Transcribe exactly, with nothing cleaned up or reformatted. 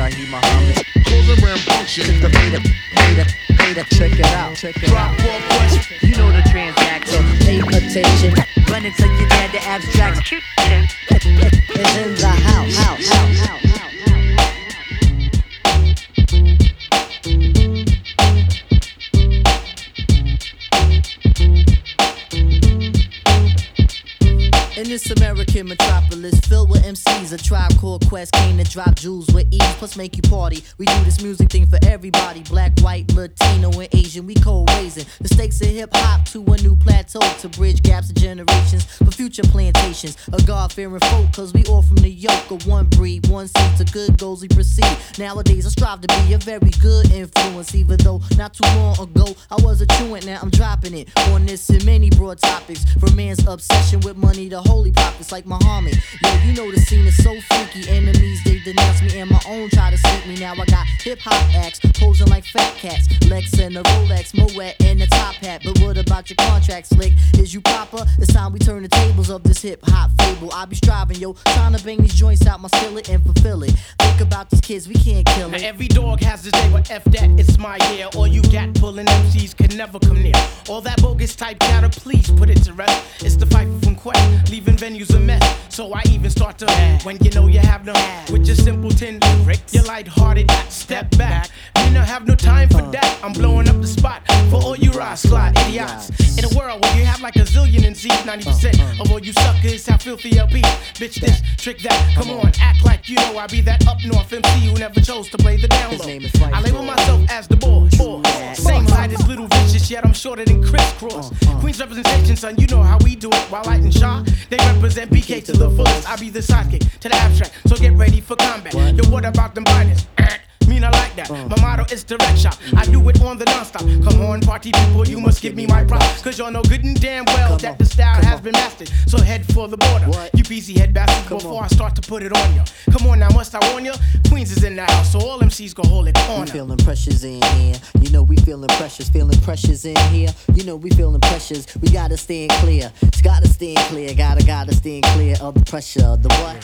Raheem Muhammad. Causing rambunctious. The Peter, Peter, Peter, check it out, check it Drop out. four questions, you know the transaction. Pay attention. Run into your dad, the abstract. It's in the house, house, house, house, house, house. In this American metropolis filled with M Cs, a Tribe Called Quest came to drop jewels with ease, plus make you party. We do this music thing for everybody, black, white, Latino, and Asian. We co-raising the stakes of hip hop to a new plateau to bridge gaps of generations for future plantations. A God-fearing folk, cause we all from the yoke of one breed, one seed to good goals we proceed. Nowadays I strive to be a very good influence, even though not too long ago I was a truant. Now I'm dropping it on this and many broad topics, from man's obsession with money to holy prophets like Muhammad. Yo, you know the scene is so freaky. Enemies, they denounce me, and my own try to sneak me. Now I got hip-hop acts posing like fat cats, Lex and a Rolex, Moet and a top hat. But what about your contract, slick? Is you proper? It's time we turn the tables of this hip-hop fable. I be striving, yo, trying to bang these joints out my skillet and fulfill it. Think about these kids, we can't kill Now it. every dog has his day, but F that, it's my year. All you gat pulling M Cs can never come near. All that bogus type chatter, please put it to rest. It's the fight from Quest, leaving venues a mess. So I even start to when you know you have no with your simpleton lyrics. You're lighthearted, step back. Me not have no time for that. I'm blowing up the spot for all you ride slide idiots. In a world where you have like a zillion N Z's, ninety percent of all you suckers have filthy L P. Bitch this, trick that, come on, act like you know I be that up north M C who never chose to play the down His low. name is Fight I label Boy. myself as the boss. boss. Same height as Little Vicious, yet I'm shorter than crisscross. Queen's representation, son, you know how we do it. While Light and Shaw, they represent B K to the fullest. I be the sidekick to the abstract, so get ready for combat. Yo, what about them biters? Me not like that. My motto is direct shot. I do it on the non-stop. Come on, party people, you must give me my props. Cause y'all know good and damn well Come that on, the style come has on. been mastered. So head for the border. What? You busy head bastard Come before on. I start to put it on you. Come on now, must I warn you? Queens is in the house, so all M Cs go hold it We corner. feeling pressures in here. You know we feeling pressures, feeling pressures in here. You know we feeling pressures. We gotta stand clear. It's gotta stand clear. Gotta gotta stand clear of the pressure. The what?